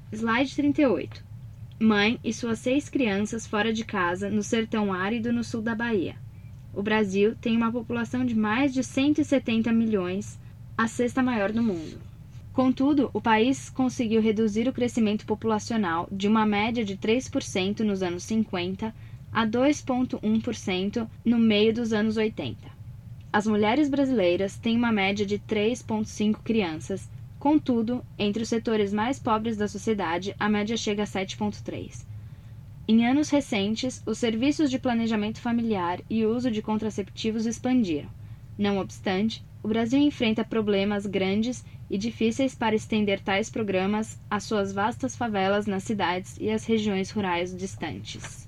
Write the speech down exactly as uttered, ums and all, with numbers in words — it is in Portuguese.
Slide trinta e oito. Mãe e suas seis crianças fora de casa no sertão árido no sul da Bahia. O Brasil tem uma população de mais de cento e setenta milhões, a sexta maior do mundo. Contudo, o país conseguiu reduzir o crescimento populacional de uma média de três por cento nos anos cinquenta a dois vírgula um por cento no meio dos anos oitenta. As mulheres brasileiras têm uma média de três vírgula cinco crianças, contudo, entre os setores mais pobres da sociedade, a média chega a sete vírgula três. Em anos recentes, os serviços de planejamento familiar e uso de contraceptivos expandiram. Não obstante, o Brasil enfrenta problemas grandes e difíceis para estender tais programas às suas vastas favelas nas cidades e às regiões rurais distantes.